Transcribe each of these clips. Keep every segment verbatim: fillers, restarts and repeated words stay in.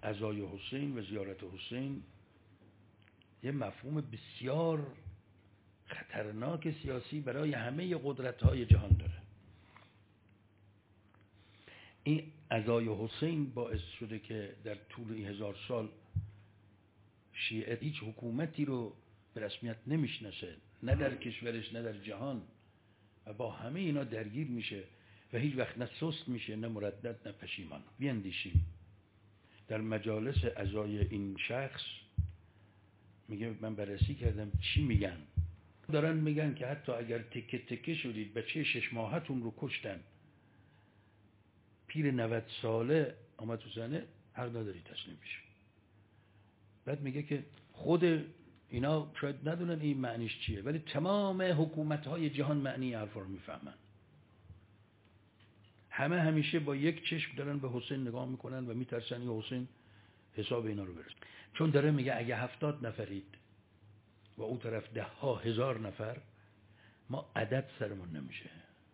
عزای حسین و زیارت حسین یه مفهوم بسیار خطرناک سیاسی برای همه قدرت‌های جهان داره. این عزای حسین باعث شده که در طول این هزار سال شیعه هیچ حکومتی رو به رسمیت نمیشناسه، نه در کشورش نه در جهان، و با همه اینا درگیر میشه و هیچ وقت نه سست میشه نه مردد نه پشیمان. بیاندیشیم در مجالس عزای این شخص میگه من بررسی کردم چی میگن. دارن میگن که حتی اگر تکه تکه شدید بچه شش ماهتون رو کشتن، پیر نود ساله آمد تو زنه، حق نداری تسلیم بشی. بعد میگه که خود اینا شاید ندونن این معنیش چیه، ولی تمام حکومت‌های جهان معنی حرفا رو میفهمن. همه همیشه با یک چشم دارن به حسین نگاه میکنن و میترسن این حسین حساب اینا رو برسه. چون داره میگه اگه هفتاد نفرید و اون طرف ده ها هزار نفر، ما عدد سرمون نمیشه،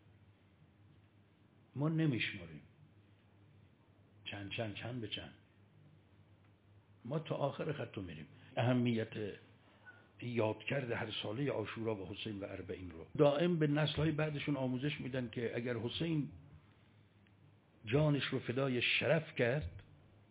ما نمیشماریم چند چند چند به چند، ما تا آخر خط رو میریم. اهمیت یاد کرده هر ساله عاشورا و حسین و اربعین رو دائم به نسل‌های بعدشون آموزش میدن که اگر حسین جانش رو فدای شرف کرد،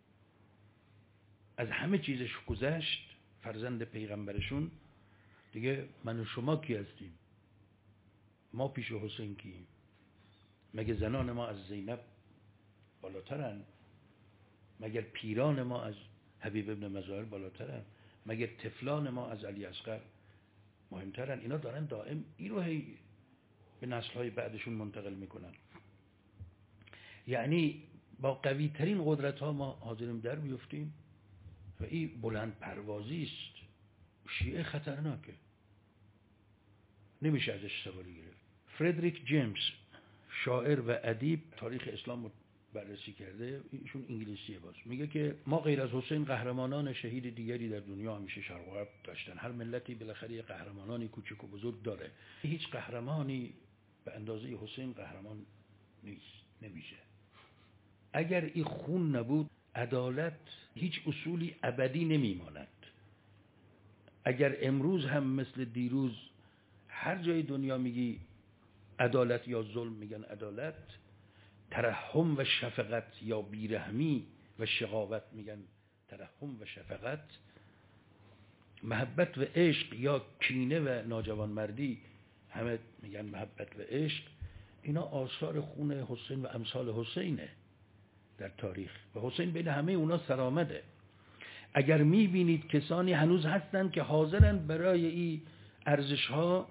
از همه چیزش گذشت، فرزند پیغمبرشون، دیگه من و شما کی هستیم؟ ما پیش حسین کیم؟ مگه زنان ما از زینب بالاترن؟ مگر پیران ما از حبیب ابن مظاهر بالاترن؟ مگر طفلان ما از علی اصغر مهمترن؟ اینا دارن دائم این رو هی به نسل‌های بعدشون منتقل میکنن. یعنی با قوی ترین قدرت ها ما حاضریم در بیفتیم و این بلند پروازی است. شیعه خطرناکه، نمیشه ازش سواری گرفت. فردریک جیمز شاعر و ادیب تاریخ اسلام رو بررسی کرده، ایشون انگلیسیه، باز میگه که ما غیر از حسین قهرمانان شهید دیگری در دنیا همیشه شرق و غرب داشتن. هر ملتی بالاخره قهرمانانی کوچک و بزرگ داره، هیچ قهرمانی به اندازه حسین قهرمان نیست، نمیشه. اگر این خون نبود، عدالت هیچ اصولی ابدی نمیماند. اگر امروز هم مثل دیروز هر جای دنیا میگی عدالت یا ظلم میگن عدالت، ترحم و شفقت یا بیرحمی و شقاوت میگن ترحم و شفقت، محبت و عشق یا کینه و ناجوانمردی همه میگن محبت و عشق، اینا آثار خون حسین و امثال حسینه در تاریخ و حسین بین همه اونا سرآمده. اگر میبینید کسانی هنوز هستن که حاضرن برای این ارزش ها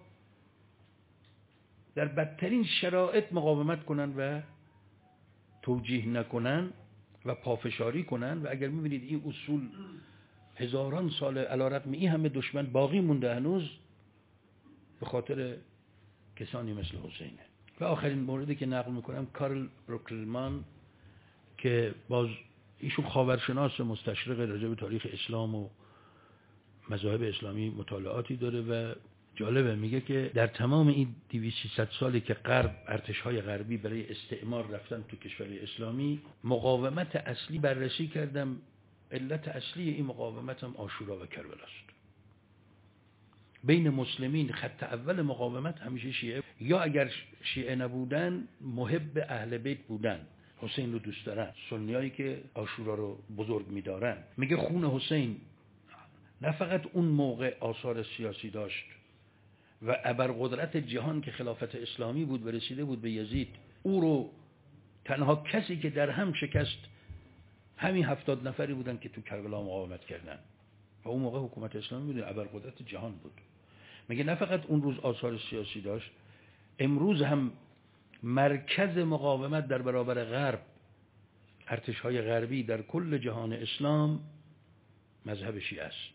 در بدترین شرایط مقاومت کنن و توجیه نکنن و پافشاری کنن، و اگر میبینید این اصول هزاران سال علی رغم این همه دشمن باقی مونده هنوز، به خاطر کسانی مثل حسینه. و آخرین موردی که نقل میکنم کارل بروکلمان که باز ایشون خاورشناس مستشرق راجع به تاریخ اسلام و مذاهب اسلامی مطالعاتی داره و جالبه، میگه که در تمام این دویست سیصد سالی که غرب ارتش‌های غربی برای استعمار رفتن تو کشور اسلامی، مقاومت اصلی بررسی کردم، علت اصلی این مقاومت هم عاشورا و کربلا است. بین مسلمین خط اول مقاومت همیشه شیعه، یا اگر شیعه نبودن محب اهل بیت بودن، حسین رو دوست دارن، سنیایی که عاشورا رو بزرگ می‌دارن. میگه خون حسین نه فقط اون موقع آثار سیاسی داشت و ابرقدرت جهان که خلافت اسلامی بود و رسیده بود به یزید، او رو تنها کسی که در هم شکست همین هفتاد نفری بودن که تو کربلا مقاومت کردن و اون موقع حکومت اسلامی بود، ابرقدرت جهان بود. میگه نه فقط اون روز آثار سیاسی داشت، امروز هم مرکز مقاومت در برابر غرب، ارتش‌های غربی در کل جهان اسلام مذهب شیعه است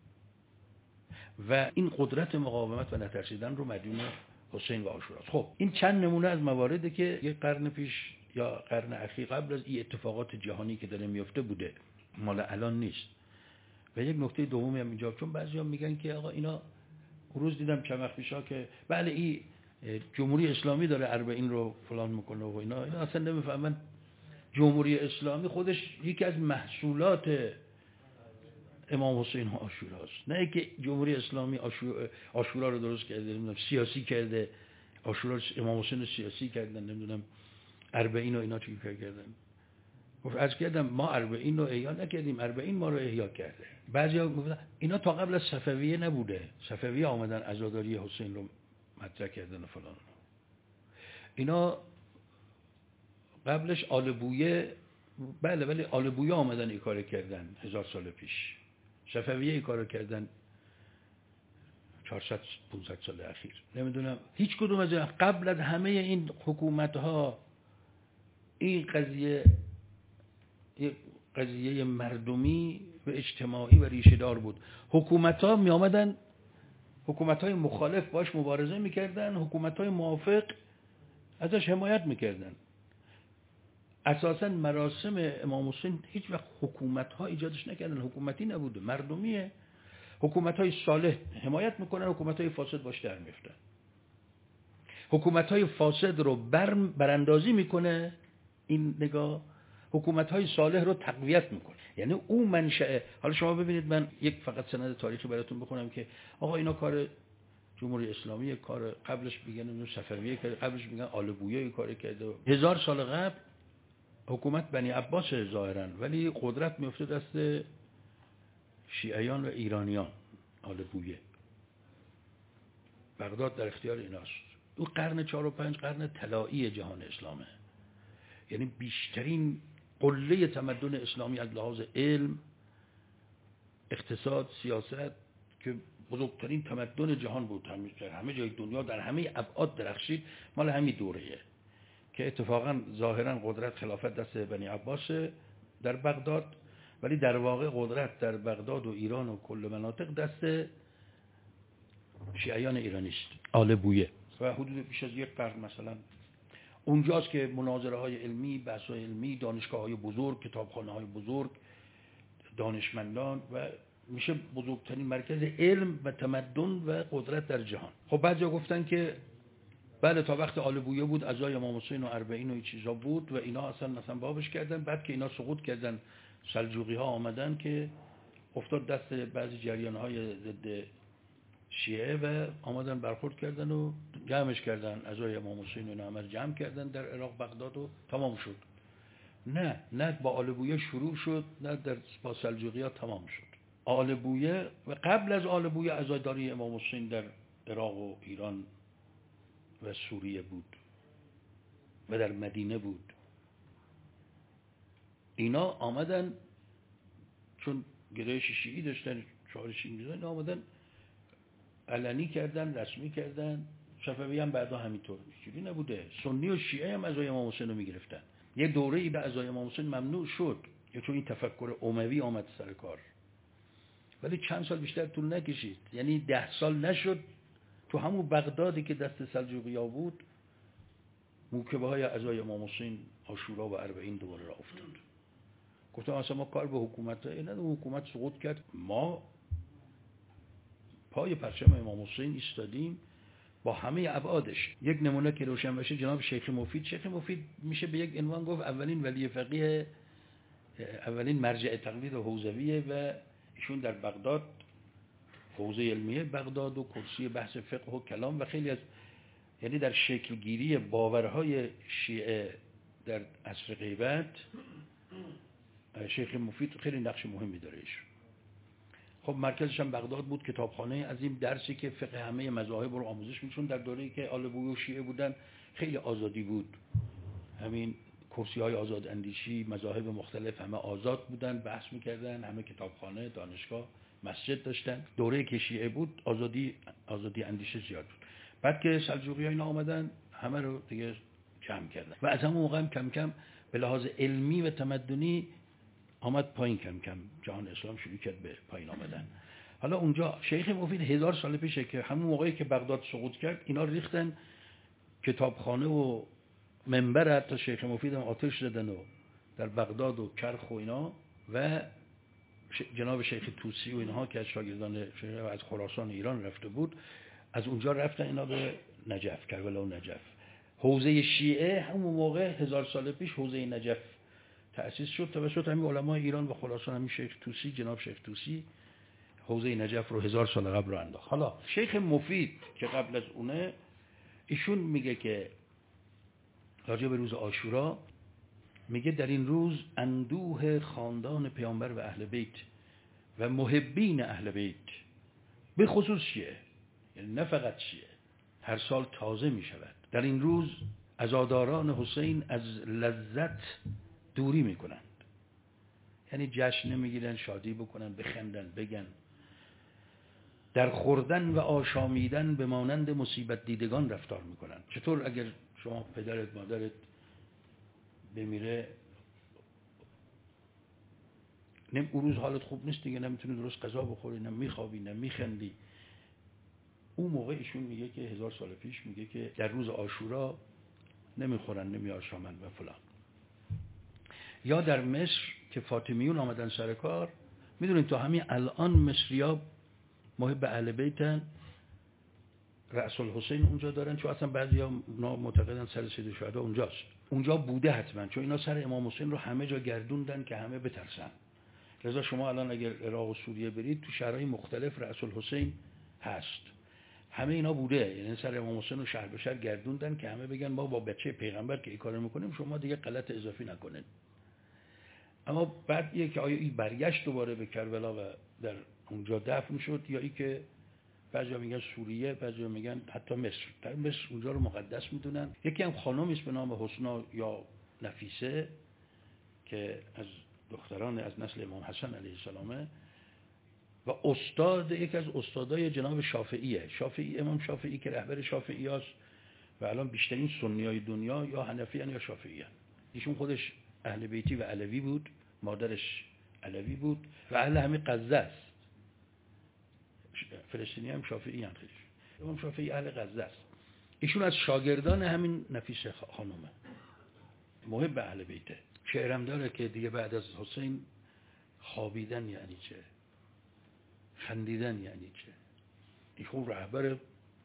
و این قدرت مقاومت و نترسیدن رو مدیون حسین و عاشورا. خب این چند نمونه از مواردی که یک قرن پیش یا قرن اخیر قبل از این اتفاقات جهانی که داره میفته بوده، مال الان نیست. و یک نکته دومی هم اینجا، چون بعضیا میگن که آقا اینا روز دیدم چند وقت پیشا که بله این جمهوری اسلامی داره اربعین رو فلان میکنه و اینا، اینا اصلا نمیفهمن جمهوری اسلامی خودش یکی از محصولات امام حسین و عاشوراست. نه که جمهوری اسلامی عاشورا رو درست کرده، نمیدونم سیاسی کرده، عاشورا امام حسین رو سیاسی کردن، نمیدونم اربعین و اینا چی کردن. گفت از کردم ما اربعین رو احیا نکردیم، اربعین ما رو احیا کرده. بعضیا گفتن اینا تا قبل از صفویه نبوده، صفویه آمدن عزاداری حسین رو مطرح کردن و فلان. اینا قبلش آل بویه، بله ولی آل بویه آمدن این کار کردن هزار سال پیش، صفویه این کار کردن چهارصد پانصد سال اخیر. نمیدونم هیچ کدوم از قبل از همه این حکومت ها این قضیه یک قضیه مردمی و اجتماعی و ریشه دار بود. حکومت ها می آمدن، حکومت های مخالف باش مبارزه میکردن، حکومت های موافق ازش حمایت میکردن. اساساً مراسم امام حسین هیچ وقت حکومت ها ایجادش نکردن، حکومتی نبوده، مردمیه. حکومت های صالح حمایت میکنن، حکومت های فاسد باش در میفتن. حکومت های فاسد رو بر براندازی میکنه این نگاه، حکومت های صالح رو تقویت میکنه. یعنی اون منشأ. حالا شما ببینید، من یک فقط سند تاریخی براتون بخونم که آقا اینا کار جمهوری اسلامی، کار قبلش میگن صفویه کرده، قبلش میگن آل بویه کار کرده. هزار سال قبل حکومت بنی عباس ظاهرا، ولی قدرت میفته دست شیعیان و ایرانیان. آل بویه، بغداد در اختیار ایناست. اون قرن چهار و پنج قرن طلایی جهان اسلامه، یعنی بیشترین قله تمدن اسلامی از لحاظ علم، اقتصاد، سیاست، که بزرگترین تمدن جهان بود، در همه جای دنیا در همه ابعاد درخشید، مال همین دوره‌ایه که اتفاقا ظاهرا قدرت خلافت دست بنی عباس در بغداد، ولی در واقع قدرت در بغداد و ایران و کل مناطق دست شیعیان ایرانی است، آل بویه. و حدود بیش از یک قرن مثلا اونجاست که مناظره های علمی، بحث های علمی، دانشگاه های بزرگ، کتابخانه های بزرگ، دانشمندان، و میشه بزرگترین مرکز علم و تمدن و قدرت در جهان. خب بعضیا گفتن که بله تا وقت آل بویه بود، عزای امام حسین و اربعین و این چیزا بود و اینا اصلا مثلا بابش کردن. بعد که اینا سقوط کردن، سلجوقی ها آمدن که افتاد دست بعضی جریان های ضد شیعه و آمدن برخورد کردن و جمعش کردن، عزای امام حسین و نامر جمع کردن در عراق بغداد و تمام شد. نه نه با آل بویه شروع شد، نه در با سلجوقی ها تمام شد. آل بویه و قبل از آل بویه عزاداری امام حسین در عراق و ایران و سوریه بود و در مدینه بود. اینا آمدن چون گرایش شیعی داشتن، شعار شیعی می‌زدن، آمدن علنی کردن، رسمی کردن. صفوی هم بعدا همینطور، چیزی نبوده. سنی و شیعه هم عزای امام حسین رو میگرفتن. یه دوره‌ای به عزای امام حسین ممنوع شد، یا چون این تفکر اموی آمد سر کار، ولی چند سال بیشتر طول نکشید، یعنی ده سال نشد تو همون بغدادی که دست سلجوقی‌ها بود موکبه های عزای امام حسین، عاشورا و اربعین دوباره را افتاد. گفتم اصلا ما کار به حکومت نه، حکومت سقوط کرد، ما پای پرچم امام حسین ایستادیم با همه ابعادش. یک نمونه که روشن بشه، جناب شیخ مفید. شیخ مفید میشه به یک عنوان گفت اولین ولی فقیه، اولین مرجع تقلید حوزویه و ایشون در بغداد حوزه علمیه بغداد و کرسی بحث فقه و کلام و خیلی از، یعنی در شکل گیری باورهای شیعه در عصر غیبت شیخ مفید خیلی نقش مهمی داره ایشون. خب مرکزش هم بغداد بود، کتابخانه عظیم، درسی که فقه همه مذاهب رو آموزش می‌شون. در دوره‌ای که آل بویه و شیعه بودن خیلی آزادی بود، همین کرسی‌های آزاد اندیشی، مذاهب مختلف همه آزاد بودن، بحث می‌کردن، همه کتابخانه، دانشگاه، مسجد داشتن. دوره‌ای که شیعه بود آزادی آزادی اندیشه زیاد بود. بعد که سلجوقی‌ها اینا آمدن همه رو دیگه جمع کردن و از همون موقع هم کم کم به لحاظ علمی و تمدنی آمد پایین، کم کم جهان اسلام شروع کرد به پایین آمدن. حالا اونجا شیخ مفید هزار سال پیشه که همون موقعی که بغداد سقوط کرد اینا ریختن کتابخانه و منبر، حتی شیخ مفید هم آتش زدن و در بغداد و کرخ و اینا، و جناب شیخ طوسی و اینها که از شاگردان شیخ از خراسان ایران رفته بود، از اونجا رفتن اینا به نجف، کربلا و نجف. حوزه شیعه همون موقع هزار سال پیش حوزه نجف تأسیس شد توسط همین علمای ایران و خلاصا همین شیخ طوسی، جناب شیخ طوسی حوزه نجف رو هزار سال قبل رو انداخت. حالا شیخ مفید که قبل از اونه، ایشون میگه که راجع به روز عاشورا میگه در این روز اندوه خاندان پیامبر و اهل بیت و محبین اهل بیت به خصوص شیعه، یعنی نه فقط شیعه، هر سال تازه می شود. در این روز عزاداران حسین از لذت دوری می کنند، یعنی جشن نمیگیرن، شادی بکنن، بخندن، بگن. در خوردن و آشامیدن به مانند مصیبت دیدگان رفتار می کنند. چطور اگر شما پدرت مادرت بمیره، نم اون روز حالت خوب نیست دیگه، نمیتونی درست غذا بخوری، نه میخوابی نه میخندی. اون موقع ایشون میگه که هزار سال پیش میگه که در روز عاشورا نمیخورن، نمیآشامن و فلان. یا در مصر که فاطمیون آمدن سر کار، میدونید تو همین الان مصری‌ها محب اهل بیتن، رأس الحسین اونجا دارن، چون اصلا بعضیا معتقدن سر سید شهدا اونجاست. اونجا بوده حتما، چون اینا سر امام حسین رو همه جا گردوندن که همه بترسن. لذا شما الان اگر عراق و سوریه برید تو شهرهای مختلف رأس الحسین هست، همه اینا بوده، یعنی سر امام حسین رو شهر به شهر گردوندن که همه بگن ما با بچه پیغمبر که این کارو میکنیم شما دیگه غلط اضافی نکنید. اما بعد یه که آیا این برگشت دوباره به کربلا و در اونجا دفن شد، یا ای که بعضیا میگن سوریه، بعضیا میگن حتی مصر. در مصر اونجا رو مقدس میدونن. یکی هم خانمی است به نام حسنا یا نفیسه که از دختران از نسل امام حسن علیه السلامه و استاد یک از استادای جناب شافعیه. شافعی، امام شافعی که رهبر شافعی هست و الان بیشترین سنیای دنیا یا حنفی هن یا شافعی هن. ایشون خودش اهل بیتی و علوی بود، مادرش علوی بود و اهل همین غزه است. فلسطینی هم شافعی هن خیلیش. امام شافعی اهل غزه است. ایشون از شاگردان همین نفیس خانومه، محب اهل بیته. شعرم داره که دیگه بعد از حسین خوابیدن یعنی چه، خندیدن یعنی چه. ایشون رهبر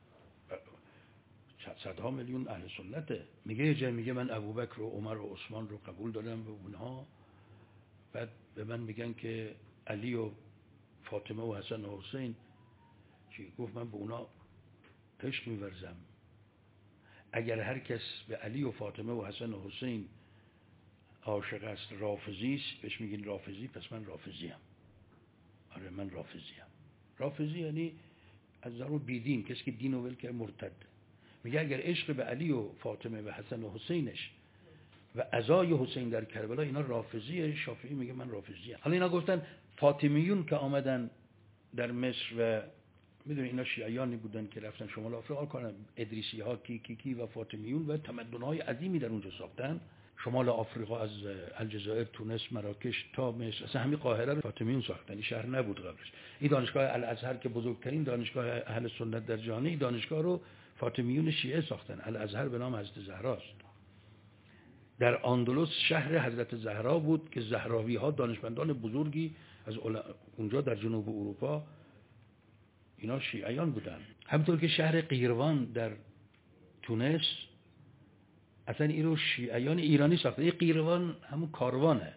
صدها میلیون اهل سنته. میگه یه جای میگه من ابوبکر و عمر و عثمان رو قبول دارم به اونها، بعد به من میگن که علی و فاطمه و حسن و حسین، چی گفت من به اونا عشق میورزم. اگر هر کس به علی و فاطمه و حسن و حسین عاشق است رافضی است، بهش میگین رافضی، پس من رافضی ام. آره من رافضی ام. رافضی یعنی از ضرور بیدین، کسی که دین و ول که مرتد. میگه اگر عشق به علی و فاطمه و حسن و حسینش و عزای حسین در کربلا اینا رافضیه، شافعی میگه من رافضی ام. حالا اینا گفتن فاطمیون که آمدن در مصر و میدونی اینا شیعیانی بودن که رفتن شمال آفریقا کردن، ادریسی ها کی کی کی و فاطمیون و تمدن های عظیمی در اونجا ساختن. شمال آفریقا از الجزایر، تونس، مراکش تا مصر، اصلا همین قاهره رو فاطمیون ساختن، این شهر نبود قبلش. این دانشگاه الازهر که بزرگترین دانشگاه اهل سنت در جهانه، این دانشگاه رو فاطمیون شیعه ساختن. الازهر به نام حضرت زهراست. در اندلس شهر حضرت زهرا بود که زهراوی ها دانشمندان بزرگی از اونجا در جنوب اروپا اینا شیعیان بودن. همونطور که شهر قیروان در تونس اصلا این رو شیعیان ایرانی ساختن. این قیروان همون کاروانه،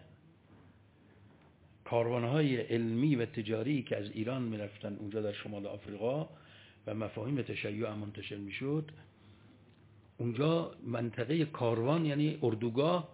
کاروانهای علمی و تجاری که از ایران میرفتن اونجا در شمال آفریقا و مفاهیم تشیع منتشر میشد. اونجا منطقه کاروان یعنی اردوگاه،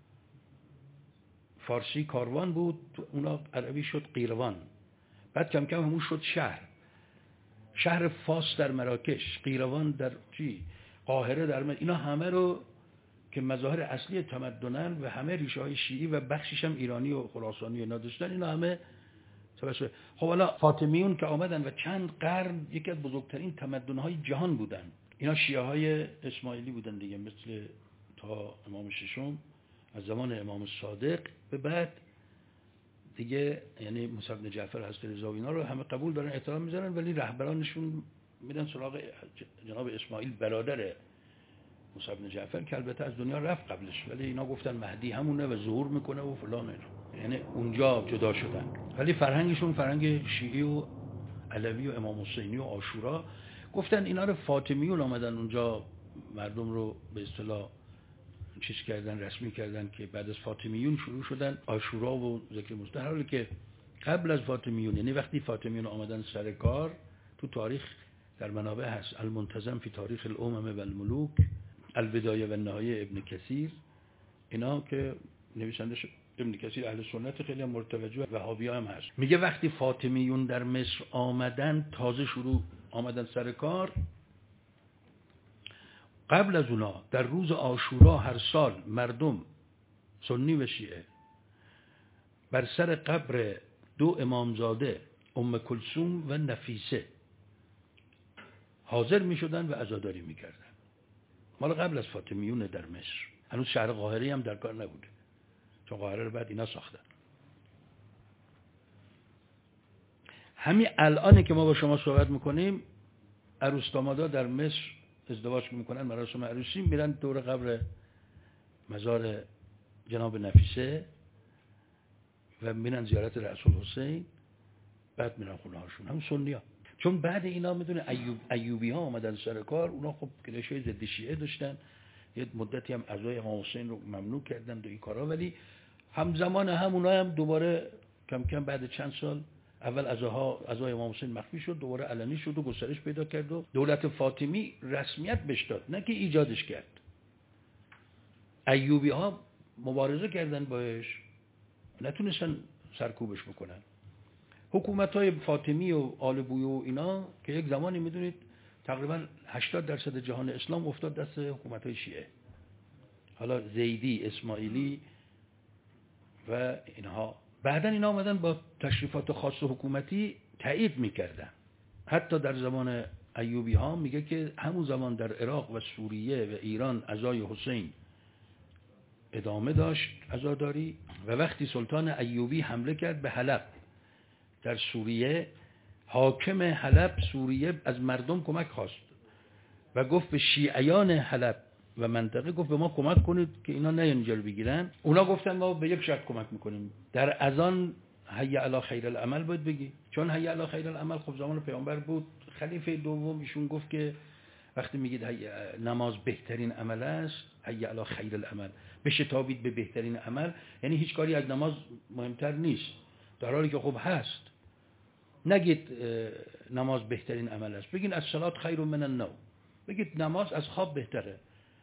فارسی کاروان بود، اونا عربی شد قیروان. بعد کم کم همون شد شهر. شهر فاس در مراکش، قیروان در چی، قاهره در من. اینا همه رو که مظاهر اصلی تمدنن و همه ریشه های شیعی و بخشش هم ایرانی و خراسانی اینا داشتن، اینا همه توسط. خب حالا فاطمیون که آمدن و چند قرن یکی از بزرگترین تمدن‌های جهان بودن. اینا شیعه های اسماعیلی بودن دیگه، مثل تا امام ششم، از زمان امام صادق به بعد دیگه، یعنی موسی بن جعفر حضرت رضا و اینا رو همه قبول دارن، احترام میذارن، ولی رهبرانشون میرن سراغ جناب اسماعیل برادر موسی بن جعفر که البته از دنیا رفت قبلش، ولی اینا گفتن مهدی همونه و ظهور میکنه و فلان، یعنی اونجا جدا شدن. ولی فرهنگشون فرهنگ شیعی و علوی و امام حسینی و عاشورا. گفتن اینا رو فاطمیون آمدن اونجا مردم رو به اصطلاح چیز کردن، رسمی کردن که بعد از فاطمیون شروع شدن عاشورا و ذکر مصطفی، در حالی که قبل از فاطمیون، یعنی وقتی فاطمیون آمدن سر کار، تو تاریخ در منابع هست المنتظم فی تاریخ الامم و الملوک، البدایه و النهایه ابن کثیر، اینا که نویسندش ابن کثیر اهل سنت خیلی هم مرتوجه وهابی‌ها هم هست، میگه وقتی فاطمیون در مصر آمدن، تازه شروع آمدن سر کار، قبل از اونا در روز عاشورا هر سال مردم سنی و شیعه بر سر قبر دو امامزاده ام کلثوم و نفیسه حاضر می شدن و عزاداری می کردن. مال قبل از فاطمیون در مصر، هنوز شهر قاهره هم در کار نبوده، چون قاهره رو بعد اینا ساختن. همین الان که ما با شما صحبت میکنیم، عروس دامادا در مصر ازدواج میکنن، مراسم عروسی، میرن دور قبر مزار جناب نفیسه و میرن زیارت رسول حسین، بعد میرن خونه هاشون، هم سنی ها. چون بعد اینا میدونه ایوب ایوبی ها آمدن سر کار، اونا خب کلیشه ضد شیعه داشتن، یه مدتی هم عزای امام حسین رو ممنوع کردن و این کارا، ولی همزمان هم اونا هم دوباره کم کم بعد چند سال، اول عزاها عزای امام حسین مخفی شد، دوباره علنی شد و گسترش پیدا کرد و دولت فاطمی رسمیت بهش داد، نه که ایجادش کرد. ایوبی ها مبارزه کردن باش، نتونستن سرکوبش بکنن. حکومت های فاطمی و آل بویه و اینا که یک زمانی میدونید تقریبا هشتاد درصد جهان اسلام افتاد دست حکومت های شیعه، حالا زیدی، اسماعیلی و اینها. بعدن اینا آمدن با تشریفات خاص حکومتی تایید میکردن. حتی در زمان ایوبی ها میگه که همون زمان در عراق و سوریه و ایران عزای حسین ادامه داشت، عزاداری، و وقتی سلطان ایوبی حمله کرد به حلب در سوریه، حاکم حلب سوریه از مردم کمک خواست و گفت به شیعیان حلب و منطقه، گفت به ما کمک کنید که اینا نه اینجا رو بگیرن. اونا گفتن ما به یک شرط کمک میکنیم، در اذان حی علی خیر العمل باید بگی، چون حی علی خیر العمل خب زمان پیامبر بود. خلیفه دوم ایشون گفت که وقتی میگید نماز بهترین عمل است، حی علی خیر العمل، بشتابید به بهترین عمل، یعنی هیچ کاری از نماز مهمتر نیست، در حالی که خب هست. نگید نماز بهترین عمل است، بگین الصلاة خیر من النوم، بگید نماز از خواب بهتره،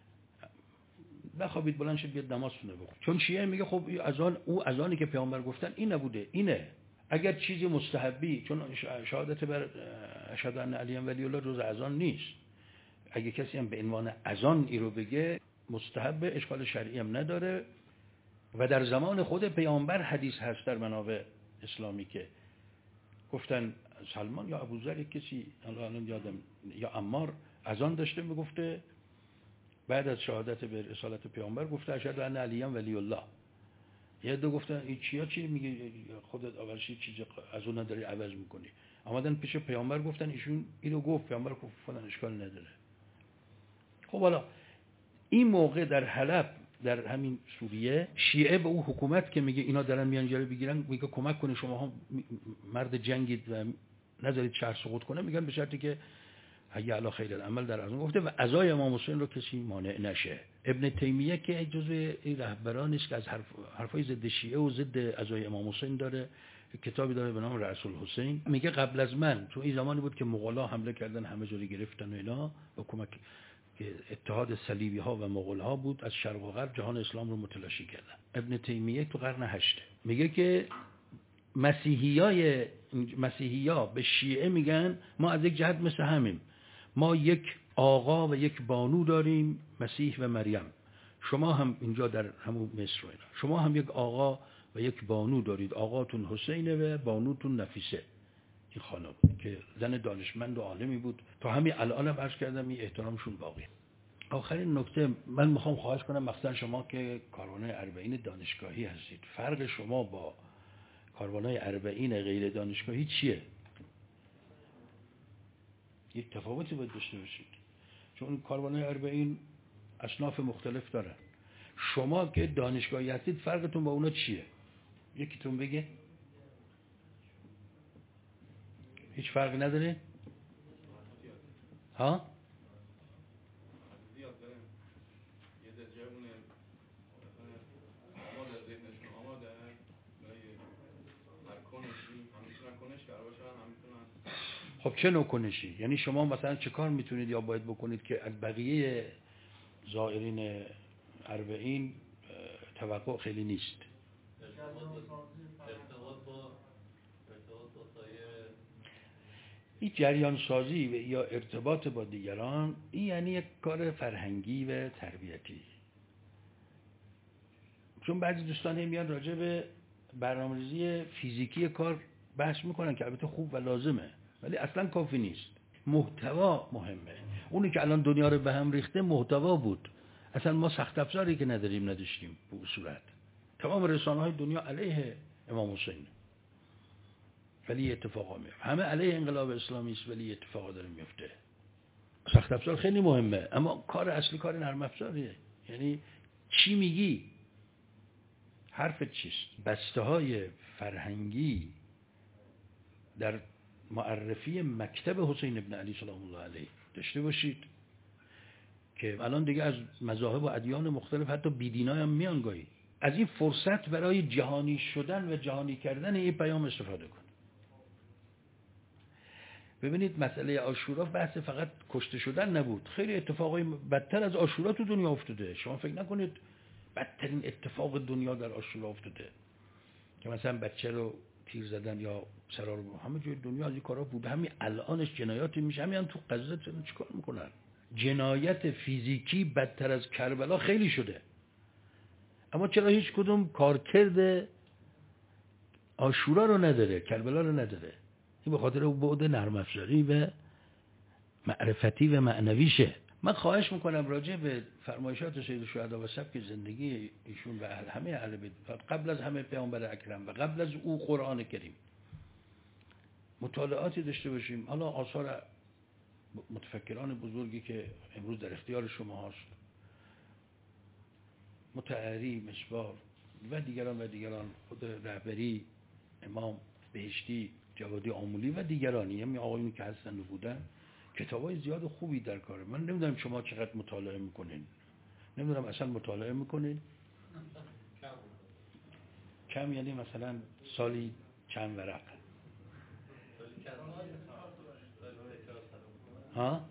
بخوابید بلند شید بیاد نمازتونه بخونید. چون شیعه میگه خب اذان، او اذانی که پیامبر گفتن این نبوده، اینه. اگر چیزی مستحبی، چون شهادت بر اشهد ان علی ولی الله جز اذان نیست، اگه کسی هم به عنوان اذان ای رو بگه مستحب، اشکال شرعی هم نداره. و در زمان خود پیامبر حدیث هست در منابع اسلامی که گفتن سلمان یا ابوذر کسی الان یادم یا عمار اذان داشته میگفته، بعد از شهادت به رسالت پیامبر گفته اشهد ان علی ولی الله. یه دو گفتن این چیا چی میگه خودت اولش چیز از اون داری عوض میکنی. آمدن پیش پیامبر گفتن ایشون اینو گفت، پیامبر گفت فلان اشکال نداره. خب حالا این موقع در حلب، در همین سوریه، شیعه به اون حکومت که میگه اینا دارن میان جلو بگیرن، میگه کمک کنه شما ها مرد جنگید و نذارید شهر سقوط کنه، میگن به شرطی که حی علی خیر العمل در اذان گفته و عزای امام حسین رو کسی مانع نشه. ابن تیمیه که جزء رهبران است که از حرف حرفای ضد شیعه و ضد عزای امام حسین داره، کتابی داره به نام رسول حسین، میگه قبل از من تو این زمانی بود که مغولا حمله کردن، همه جوری گرفتن و اینا، با کمک اتحاد صلیبی ها و مغول ها بود، از شرق و غرب جهان اسلام رو متلاشی کردن. ابن تیمیه تو قرن هشته میگه که مسیحیای مسیحیا به شیعه میگن ما از یک جهت مثل همیم، ما یک آقا و یک بانو داریم، مسیح و مریم، شما هم اینجا در همون مصر و اینا شما هم یک آقا و یک بانو دارید، آقاتون حسینه و بانوتون نفیسه. این خانم که زن دانشمند و عالمی بود، تا همین الان هم عرض کردم این احترامشون باقی. آخرین نکته من میخوام خواهش کنم، مثلا شما که کاروانای اربعین دانشگاهی هستید، فرق شما با کاروانای اربعین غیر دانشگاهی چیه؟ یک تفاوتی باید داشته باشید، چون کاروانای اربعین اصناف مختلف دارن. شما که دانشگاهی هستید فرقتون با اونا چیه؟ یکیتون بگه. هیچ فرقی نداره؟ ها؟ خب چه نوع کنشی؟ یعنی شما مثلا چه کار میتونید یا باید بکنید که از بقیه زائرین اربعین توقع خیلی نیست؟ این جریان سازی یا ارتباط با دیگران، این یعنی یک کار فرهنگی و تربیتی. چون بعضی دوستان هم میان راجع به برنامه‌ریزی فیزیکی کار بحث میکنن که البته خوب و لازمه، ولی اصلا کافی نیست. محتوا مهمه. اونی که الان دنیا رو به هم ریخته محتوا بود. اصلا ما سخت افزاری که نداریم نداشتیم به اون صورت. تمام رسانه‌های دنیا علیه امام حسین، ولی اتفاقا میفته. همه علیه انقلاب اسلامی است، ولی اتفاقا داره میفته. سخت افزار خیلی مهمه، اما کار اصلی کار نرم افزاریه. یعنی چی میگی؟ حرفت چیست؟ بسته های فرهنگی در معرفی مکتب حسین ابن علی سلام الله علیه داشته باشید که الان دیگه از مذاهب و ادیان مختلف حتی بیدینای هم میان گاهی. از این فرصت برای جهانی شدن و جهانی کردن این پیام استفاده کن. ببینید مسئله عاشورا بحث فقط کشته شدن نبود، خیلی اتفاقای بدتر از عاشورا تو دنیا افتاده. شما فکر نکنید بدترین اتفاق دنیا در عاشورا افتاده که مثلا بچه رو تیر زدن یا سرا رو، همه جای دنیا از این کارا بود. همین الانش جنایاتی میشه، همین تو غزه چیکار میکنن؟ جنایت فیزیکی بدتر از کربلا خیلی شده، اما چرا هیچ کدوم کارکرد عاشورا رو نداره، کربلا رو نداره؟ این به خاطر بعد نرم افزاری و معرفتی و معنویشه. من خواهش میکنم راجع به فرمایشات سید الشهدا و سبک زندگی ایشون و اهل همه اهل بیت، قبل از همه پیامبر اکرم و قبل از او قرآن کریم، مطالعاتی داشته باشیم. حالا آثار متفکران بزرگی که امروز در اختیار شما هست، مطهری، مصباح و دیگران و دیگران، خود رهبری، امام بهشتی، جوادی آمولی و دیگرانی، همین آقایونی که هستن و بودن، کتابای زیاد خوبی در کاره. من نمیدونم شما چقدر مطالعه میکنین، نمیدونم اصلا مطالعه میکنین؟ کم یعنی مثلا سالی چند ورق؟ ها؟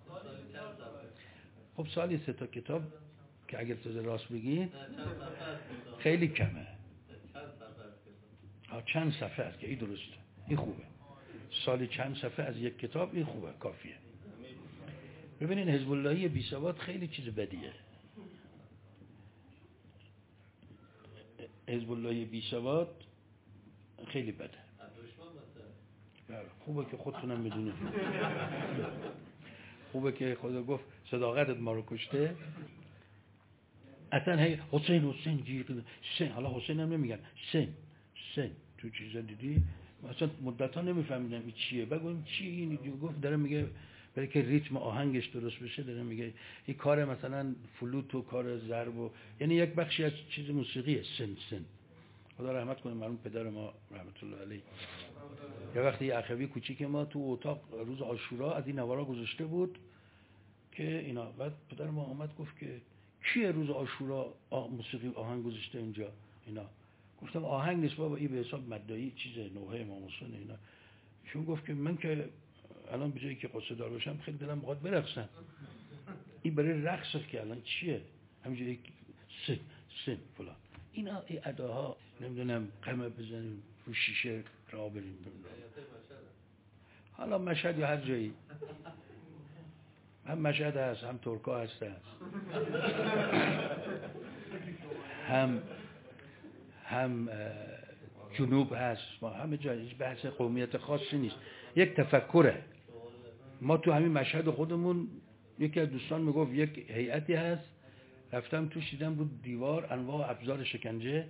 خب سالی سه تا کتاب که اگر تو راست بگید خیلی کمه. ها چند صفحه است که این درسته، این خوبه. سالی چند صفحه از یک کتاب، این خوبه، کافیه. ببینین حزب اللهی بی سواد خیلی چیز بدیه. حزب اللهی بی سواد خیلی بده. خوبه که خودتونم بدونید. خوبه که خدا گفت صداقتت ما رو کشته. اصلا هی حسین حسین جیغ سن، حالا حسین هم نمیگن سن سن، تو چیزا دیدی؟ مثلا مدت‌ها نمیفهمیدم این چیه، بگم چی این؟ گفت داره میگه برای که ریتم آهنگش درست بشه، داره میگه این کار مثلا فلوت و کار ضرب و یعنی یک بخشی از چیز موسیقیه. سن سن خدا رحمت کنه مرحوم پدر ما رحمت الله علیه. یه وقتی یه اخوی کوچیک ما تو اتاق روز عاشورا از این نوارا گذاشته بود که اینا، بعد پدر ما اومد گفت که کیه روز عاشورا موسیقی آهنگ گذاشته اینجا؟ اینا گفتم آهنگ نیست بابا، این به حساب مدعی چیز نوحه امام حسین. اینا چون گفت که من که الان به جایی که قصه‌دار باشم خیلی دلم می‌خواد برقصم، این برای رقصه که الان چیه همینجوری سن سن فلان اینا، این اداها نمیدونم قمه بزنیم رو شیشه را بریم. حالا مشهد یا هر جایی، هم مشهد هست، هم ترکا هستن، هم هم جنوب هست، ما همه جایی. بحث قومیت خاصی نیست، یک تفکره. ما تو همین مشهد خودمون، یکی از دوستان میگفت یک هیئتی هست، رفتم توش دیدم بود دیوار انواع ابزار شکنجه،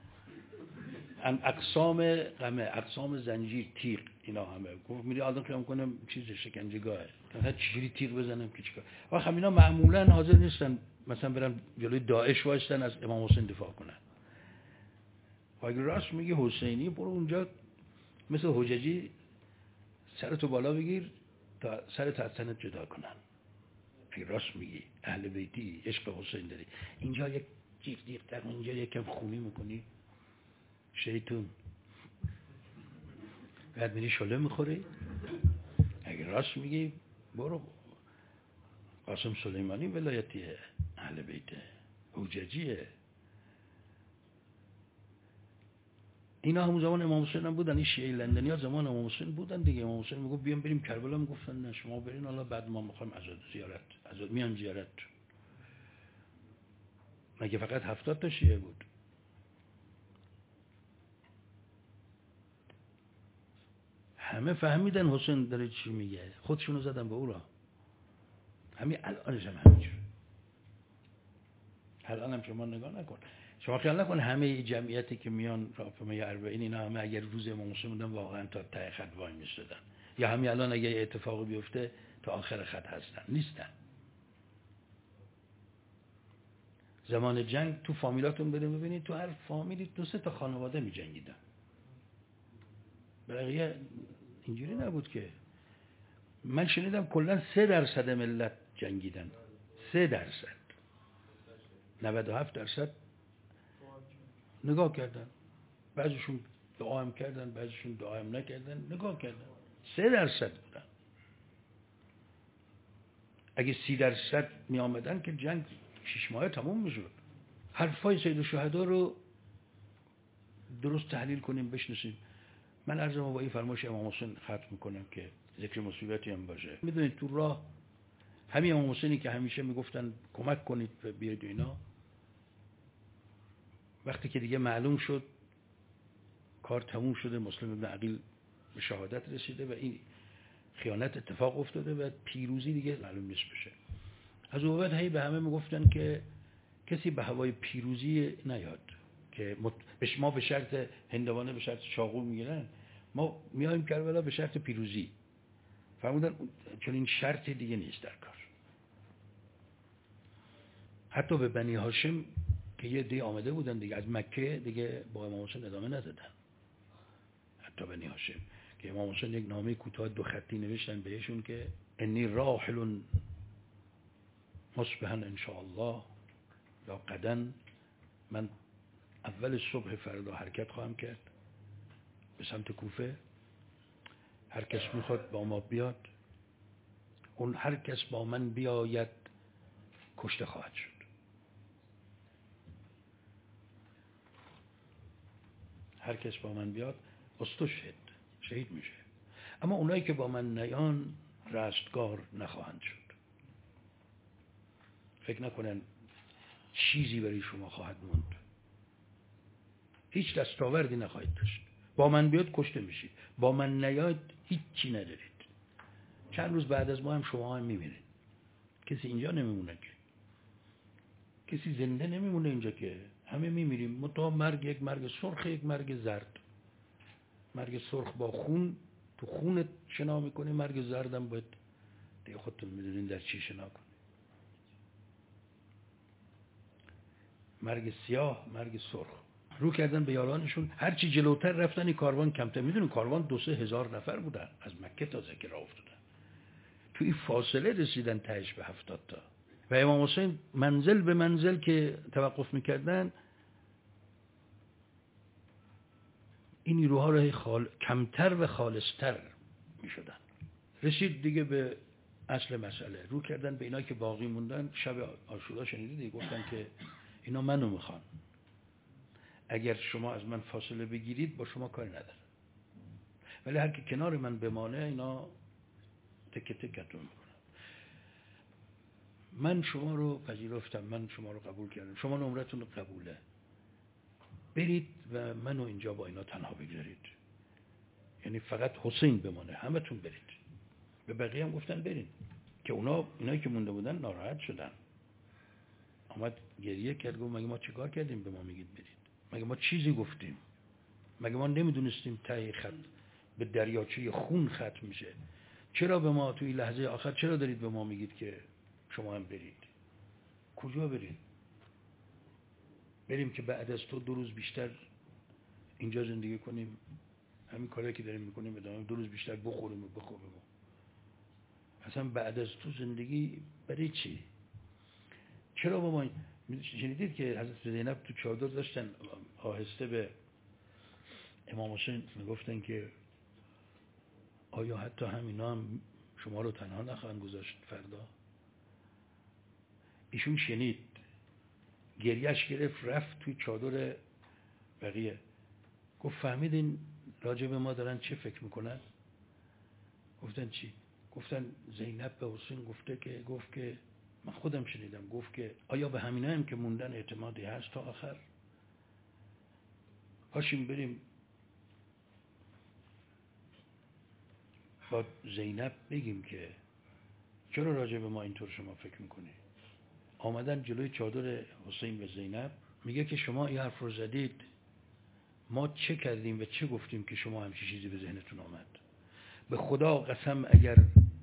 اقسام قمه، اقسام زنجیر، تیغ، اینا همه. گفت میری آدم خیام کنم چیز شکنجهگاهه، مثلا چجوری تیغ بزنم که چیکار. واخه اینا معمولا حاضر نیستن مثلا برن جلوی داعش وایستن از امام حسین دفاع کنن. اگه راست میگی حسینی، برو اونجا مثل حججی سرتو بالا بگیر تا سرت از تنت جدا کنن. اگه راست میگی اهل بیتی عشق حسین داری، اینجا یک جیغ جیغ در اونجا یکم خونی میکنی شیطون، بعد میری شله میخوری. اگه راست میگی برو قاسم سلیمانی ولایتیه، اهل بیته، حججیه. اینا همون زمان امام حسین هم بودن، این شیعه لندنی ها زمان امام حسین بودن دیگه. امام حسین میگفت بیام بریم کربلا، میگفتن نه شما برین، حالا بعد ما میخوایم ازاد زیارت ازاد میان زیارت. مگه فقط هفتاد تا شیعه بود؟ همه فهمیدن حسین داره چی میگه، خودشونو زدن به او را. همین الانش هم همینجور. الان هم شما نگاه نکن، شما خیال نکن همه جمعیتی که میان راهپیمایی اربعین اینا همه اگر روز امام حسین بودن واقعا تا ته خط وای میستادن، یا همین الان اگه اتفاقی بیفته تا آخر خط هستن، نیستن. زمان جنگ تو فامیلاتون بده ببینید، تو هر فامیلی دو سه تا خانواده می جنگیدن. بقیه اینجوری نبود که. من شنیدم کلا سه درصد ملت جنگیدن، سه درصد، نود و هفت درصد نگاه کردن، بعضیشون دعا هم کردن، بعضیشون دعا هم نکردن، نگاه کردن. سه درصد بودن. اگه سی درصد می آمدن که جنگ شش ماه تموم می شد. حرفای سید الشهدا رو درست تحلیل کنیم بشناسیم. من عرضم با این فرمایش امام حسین ختم میکنم که ذکر مصیبتی هم باشه. میدونید تو راه همین امام حسینی که همیشه میگفتن کمک کنید بیاید اینا، وقتی که دیگه معلوم شد کار تموم شده، مسلم ابن عقیل به شهادت رسیده و این خیانت اتفاق افتاده و پیروزی دیگه معلوم نیست بشه، از اون بعد هی به همه میگفتن که کسی به هوای پیروزی نیاد، که ما به شرط هندوانه به شرط چاقو میگیرن، ما میایم کربلا به شرط پیروزی. فرمودن چون این شرط دیگه نیست در کار. حتی به بنی هاشم که یه دی آمده بودن دیگه از مکه، دیگه با امام حسین ادامه ندادن. حتی بنی هاشم که امام حسین یک نامه کوتاه دو خطی نوشتن بهشون که انی راحل مصبحا ان شاء الله، یا غدا، من اول صبح فردا حرکت خواهم کرد به سمت کوفه. هر کس میخواد با ما بیاد، اون هر کس با من بیاید کشته خواهد شد. هر کس با من بیاد استشهد، شهید میشه. اما اونایی که با من نیان رستگار نخواهند شد. فکر نکنن چیزی برای شما خواهد موند، هیچ دستاوردی نخواهید داشت. با من بیاد کشته میشید، با من نیاد هیچی ندارید. چند روز بعد از ما هم شما هم میمیرید. کسی اینجا نمیمونه، که کسی زنده نمیمونه اینجا، که همه میمیریم. متا مرگ یک مرگ سرخ، یک مرگ زرد. مرگ سرخ با خون، تو خونت شنا میکنی، مرگ زردم باید دیگه خودتون میدونین در چی شنا کنی. مرگ سیاه، مرگ سرخ. رو کردن به یارانشون، هرچی جلوتر رفتن این کاروان کمتر. میدونین کاروان دو سه هزار نفر بودن از مکه تازه که راه افتادن، تو این فاصله رسیدن تهش به هفتاد تا. و امام حسین منزل به منزل که توقف میکردن، این نیروها رو خال... کمتر و خالصتر میشدن. رسید دیگه به اصل مسئله، رو کردن به اینا که باقی موندن. شب عاشورا شنیدید دیگه، گفتن که اینا منو میخوان، اگر شما از من فاصله بگیرید با شما کاری ندارم، ولی هر که کنار من بمانه اینا تکه تکتون میکنن. من شما رو پذیرفتم، من شما رو قبول کردم، شما نمرتون رو قبوله، برید و منو اینجا با اینا تنها بگذارید، یعنی فقط حسین بمانه، همه تون برید. به بقیه هم گفتن برید، که اونا اینایی که مونده بودن ناراحت شدن. آمد گریه کرد، گفت مگه ما چیکار کردیم به ما میگید برید؟ مگه ما چیزی گفتیم؟ مگه ما نمیدونستیم ته خط به دریاچه خون ختم میشه؟ چرا به ما توی لحظه آخر چرا دارید به ما میگید که شما هم برید؟ کجا برید؟ بریم که بعد از تو دو روز بیشتر اینجا زندگی کنیم، همین کاری که داریم میکنیم ادامه، دو روز بیشتر بخوریم و بخوریم. اصلا بعد از تو زندگی برای چی؟ چرا با ما شنیدید که حضرت زینب تو چادر داشتن آهسته به امام حسین میگفتن که آیا حتی همینا هم شما رو تنها نخواهند گذاشت فردا؟ ایشون شنید، گریهش گرفت، رفت توی چادر بقیه، گفت فهمیدین راجع به ما دارن چه فکر میکنن؟ گفتن چی؟ گفتن زینب به حسین گفته که گفت که من خودم شنیدم، گفت که آیا به همینا هم که موندن اعتمادی هست تا آخر؟ پاشیم بریم با زینب بگیم که چرا راجع به ما اینطور شما فکر میکنی؟ آمدن جلوی چادر حسین به زینب، میگه که شما این حرف رو زدید، ما چه کردیم و چه گفتیم که شما همچین چیزی به ذهنتون آمد؟ به خدا قسم اگر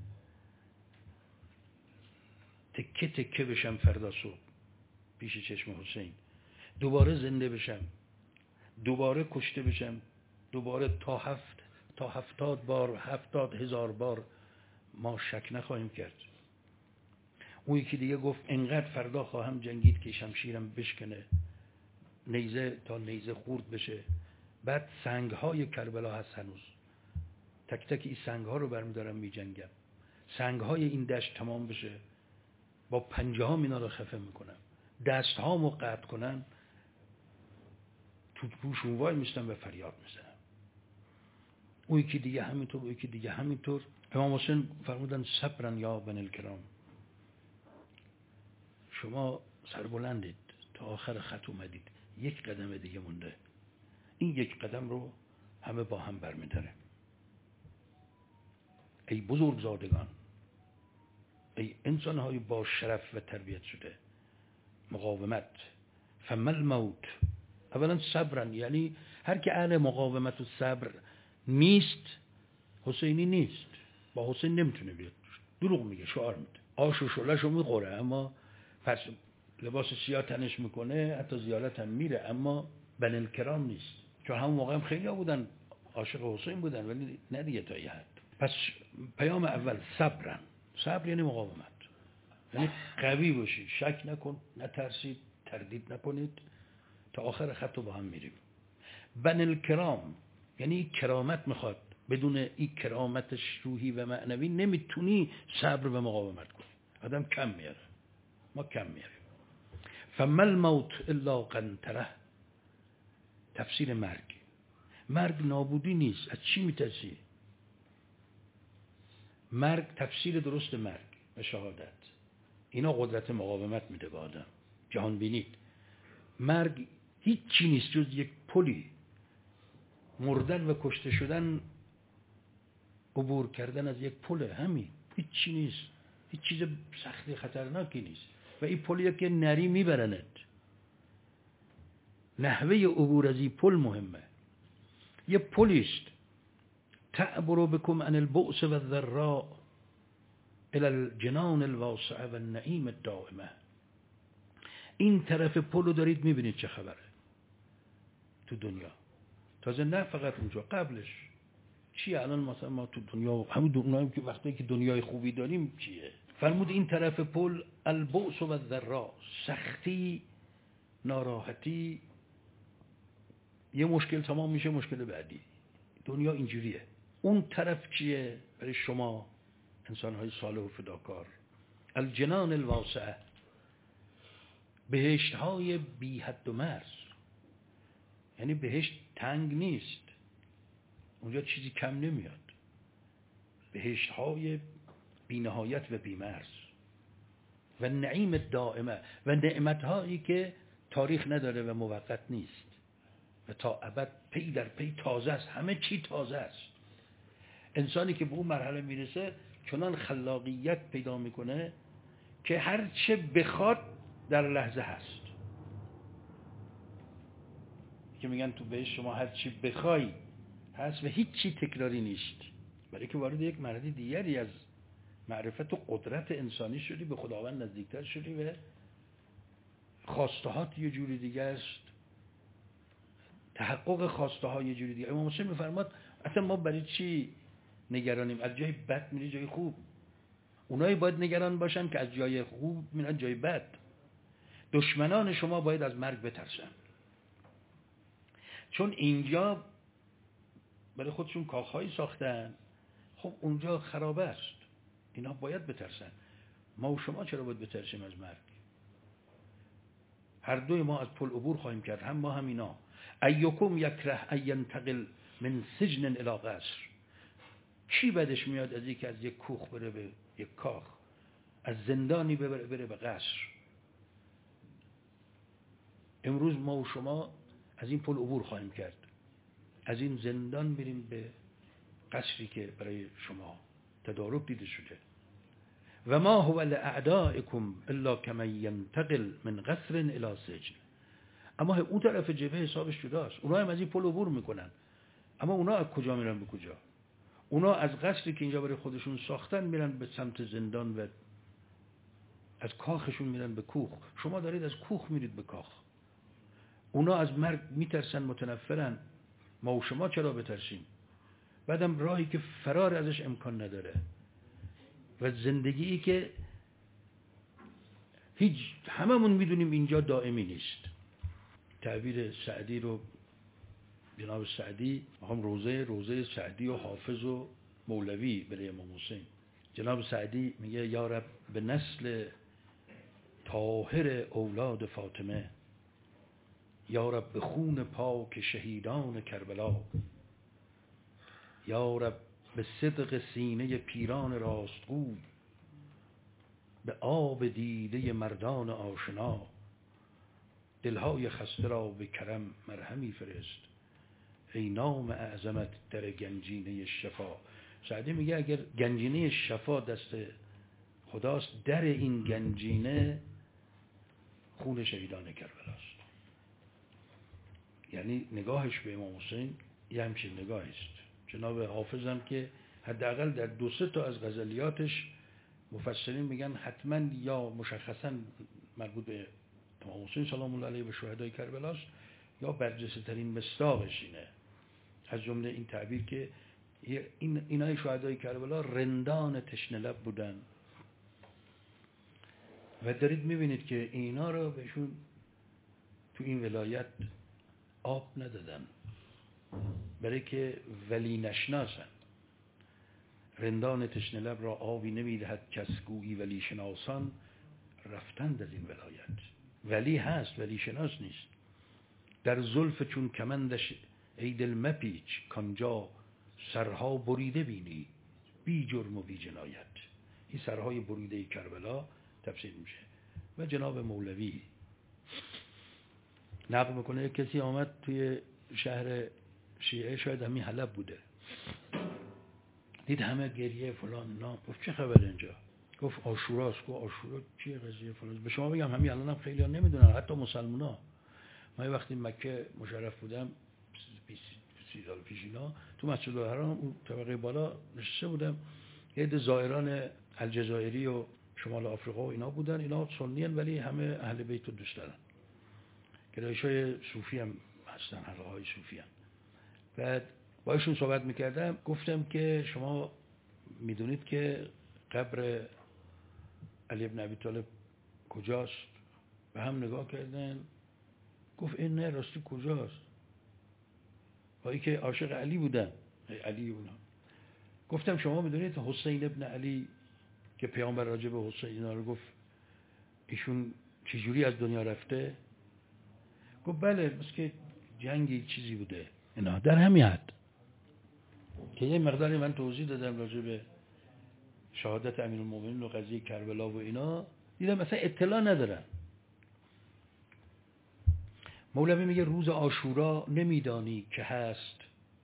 تکه تکه بشم فردا صبح پیش چشم حسین، دوباره زنده بشم، دوباره کشته بشم، دوباره تا هفت تا هفتاد بار، هفتاد هزار بار، ما شک نخواهیم کرد. اون یکی دیگه گفت انقدر فردا خواهم جنگید که شمشیرم بشکنه، نیزه تا نیزه خورد بشه. بعد سنگ های کربلا هست هنوز، تک تک این سنگ ها رو برمیدارم می جنگم، سنگ های این دشت تمام بشه، با پنجه ها اینا رو خفه میکنم، دست هامو قطع کنن، تو روشون وای میستم و فریاد میزنم. اون یکی دیگه همینطور، اون یکی دیگه همینطور. امام حسین فرمودن صبرن یا بن الکرام، شما سربلندید، تا آخر خط اومدید، یک قدم دیگه مونده، این یک قدم رو همه با هم برمیداره. ای بزرگزادگان، ای انسان‌های با شرف و تربیت شده، مقاومت. فما الموت، اولا صبرن، یعنی هر که اهل مقاومت و صبر نیست حسینی نیست، با حسین نمیتونه بیاد. دروغ میگه، شعار میده، آش و شله‌شو میخوره، اما پس لباس سیاه تنش میکنه، حتی زیارت هم میره، اما بن الکرام نیست. چون همون موقع هم خیلی ها بودن عاشق حسین بودن، ولی نه دیگه تا یه حد. پس پیام اول صبرن، صبر یعنی مقاومت، یعنی قوی باشید، شک نکن، نترسید، تردید نکنید، تا آخر خط رو با هم میریم. بن الکرام یعنی کرامت میخواد، بدون این کرامتش روحی و معنوی نمیتونی صبر و مقاومت کنی، آدم کم میاره، ما کم میاریم. فما الموت الا قنطره، تفسیر مرگ. مرگ نابودی نیست، از چی میترسی؟ مرگ تفسیر درست مرگ و شهادت، اینا قدرت مقاومت میده به آدم. جهان بینید، مرگ هیچ چی نیست جز یک پلی، مردن و کشته شدن، عبور کردن از یک پل، همین، هیچ چی نیست، هیچ چیز سختی خطرناکی نیست. و این پلیه که نری میبرند، نحوه عبور از این پل مهمه. یه پلیست تعبر بكم عن البؤس والذراء الى الجنان الواسعه والنعیم الدائمه. این طرف پل رو دارید میبینید چه خبره تو دنیا، تازه نه فقط اونجا، قبلش چیه الان مثلا ما تو دنیا، همین دنیایی که وقتی که دنیای خوبی داریم چیه؟ فرمود این طرف پل البؤس والذراء، سختی، ناراحتی، یه مشکل تمام میشه، مشکل بعدی. دنیا اینجوریه. اون طرف چیه برای شما انسان‌های صالح و فداکار؟ الجنان الواسعه، بهشت‌های بی حد و مرز، یعنی بهشت تنگ نیست، اونجا چیزی کم نمیاد، بهشت‌های بی نهایت و بی مرز. و نعیم دائمه، و نعمت‌هایی که تاریخ نداره و موقت نیست و تا ابد پی در پی تازه است، همه چی تازه است. انسانی که به اون مرحله میرسه چنان خلاقیت پیدا میکنه که هر چه بخواد در لحظه هست. که میگن تو بهش شما هر چی بخوای هست و هیچ چی تکراری نیست، برای که وارد یک مرحله دیگری از معرفت و قدرت انسانی شدی، به خداوند نزدیکتر شدی و خواسته هات یه جوری دیگه است، تحقق خواسته ها یه جوری دیگه. امام حسین میفرماد اصلا ما برای چی نگرانیم؟ از جای بد میری جای خوب. اونایی باید نگران باشن که از جای خوب میرن جای بد. دشمنان شما باید از مرگ بترسن، چون اینجا برای خودشون کاخهایی ساختن، خب اونجا خرابه است، اینا باید بترسن. ما و شما چرا باید بترسیم از مرگ؟ هر دوی ما از پل عبور خواهیم کرد، هم ما هم اینا. ایکم یکره ان ینتقل من سجن الی قصر. کی بدش میاد از اینکه از یک کوخ بره به یک کاخ، از زندانی بره, بره به قصر؟ امروز ما و شما از این پل عبور خواهیم کرد، از این زندان بریم به قصری که برای شما تدارک دیده شده. و ما هو لاعدائکم الا کما ینتقل من قصر الی سجن. اما اون طرف جبهه حسابش جداست، اونا هم از این پل عبور میکنن، اما اونا از کجا میرن به کجا؟ اونا از قصری که اینجا برای خودشون ساختن میرن به سمت زندان و از کاخشون میرن به کوخ. شما دارید از کوخ میرید به کاخ. اونا از مرگ میترسن، متنفرن، ما و شما چرا بترسیم؟ بعدم راهی که فرار ازش امکان نداره و زندگی که هیچ هممون میدونیم اینجا دائمی نیست. تعبیر سعدی رو جناب سعدی، هم روزه روزه سعدی و حافظ و مولوی برای امام حسین. جناب سعدی میگه یا رب به نسل طاهر اولاد فاطمه، یا رب به خون پاک شهیدان کربلا، یا رب به صدق سینه پیران راستگو، به آب دیده مردان آشنا، دلهای خسته را به کرم مرهمی فرست، ای نام اعظمت در گنجینه شفا. سعدی میگه اگر گنجینه شفا دست خداست، در این گنجینه خون شهیدان کربلاست. یعنی نگاهش به امام حسین یه همچین نگاهی است. جناب حافظ هم که حداقل در دو سه تا از غزلیاتش مفسرین میگن حتما یا مشخصا مربوط به امام حسین سلام الله علیه و شهدای کربلاست، یا برجسته ترین مصداقش اینه. از جمله این تعبیر که این اینای شهدای کربلا رندان تشنه لب بودن و دارید میبینید که اینا رو بهشون تو این ولایت آب ندادن، برای که ولی نشناسن. رندان تشنه لب را آبی نمیدهد کس، گویی ولی شناسان رفتند از این ولایت. ولی هست ولی شناس نیست. در زلف چون کمندش ای دل مپیچ، کانجا سرها بریده بینی بی جرم و بی جنایت. این سرهای بریده کربلا تفسیر میشه. و جناب مولوی نقل میکنه کسی آمد توی شهر شیعه، شاید همین حلب بوده، دید همه گریه فلان اینا، گفت چه خبر اینجا؟ گفت عاشوراست. گفت عاشورا چیه قضیه فلان؟ به شما بگم همین الانم هم خیلی ها نمیدونن، حتی مسلمونا. من وقتی مکه مشرف بودم بیست سال پیش اینا، تو مسجد الحرام اون طبقه بالا نشسته بودم، یه عده زائران الجزایری و شمال آفریقا و اینا بودن. اینا سنی ان ولی همه اهل بیت رو دوست دارن، گرایش‌های صوفی هم هستن، حلقه‌های صوفی هم. بعد با ایشون صحبت میکردم، گفتم که شما میدونید که قبر علی ابن ابی طالب کجاست؟ به هم نگاه کردن، گفت این نه راستی کجاست؟ با ای که عاشق علی بودن، علی اونا. گفتم شما میدونید حسین ابن علی که پیامبر راجع به حسین اینا رو گفت ایشون چجوری از دنیا رفته؟ گفت بله، بس که جنگی چیزی بوده اینا، در همین حد. که یه مقداری من توضیح دادم راجع به شهادت امیرالمومنین و قضیه کربلا و اینا، دیدم مثلا اطلاع ندارن. مولوی میگه روز عاشورا نمیدانی که هست،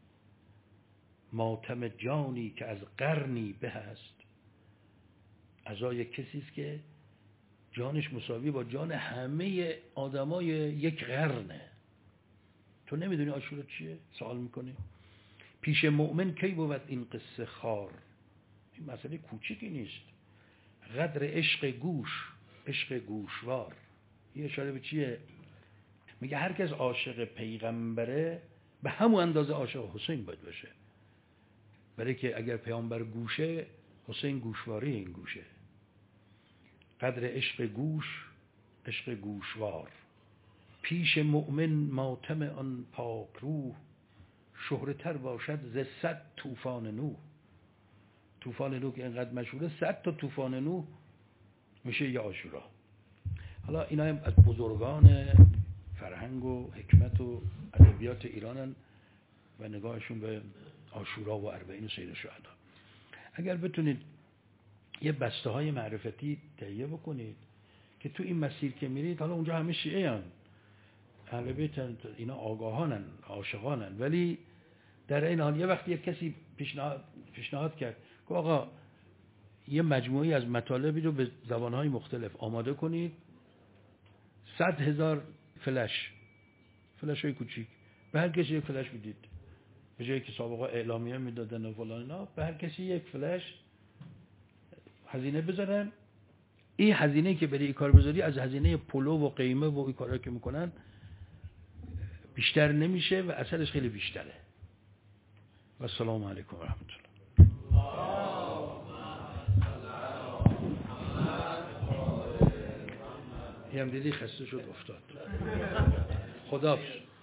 ماتم جانی که از قرنی به هست. عزای کسی است که جانش مساوی با جان همه آدمای یک قرنه. تو نمیدونی عاشورا چیه؟ سوال میکنی. پیش مؤمن کی بود این قصه خار؟ این مسئله کوچیکی نیست. قدر عشق گوش، عشق گوشوار. این اشاره به چیه؟ میگه هر کس عاشق پیغمبره به همون اندازه عاشق حسین باید باشه، برای که اگر پیامبر گوشه، حسین گوشواره این گوشه. قدر عشق گوش، عشق گوشوار. پیش مؤمن ماتم آن پاک روح، شهرتر باشد ز صد طوفان نوح. طوفان نوح که اینقدر مشهوره، صد تا طوفان نوح میشه یه عاشورا. حالا اینا هم از بزرگان فرهنگ و حکمت و ادبیات ایرانن و نگاهشون به عاشورا و اربعین و سید الشهدا. اگر بتونید یه بسته های معرفتی تهیه بکنید که تو این مسیر که میرید، حالا اونجا همه شیعه هن، اهل بیت، اینا آگاهانن، عاشقانن، ولی در این حال یه وقتی یک کسی پیشنهاد پیشنهاد کرد که آقا یه مجموعی از مطالبی رو به زبانهای مختلف آماده کنید، صد هزار فلش فلش های کوچیک، به هر کسی یک فلش میدید، به جایی که سابقا اعلامیه میدادن و فلان اینا، به هر کسی یک فلش هزینه بذارن. این هزینه که برای این کار بذاری از هزینه پلو و قیمه و این کارا که میکنن بیشتر نمیشه و اثرش خیلی بیشتره. و السلام علیکم و رحمت الله. یه هم دیدی خسته شد افتاد. خداحافظ.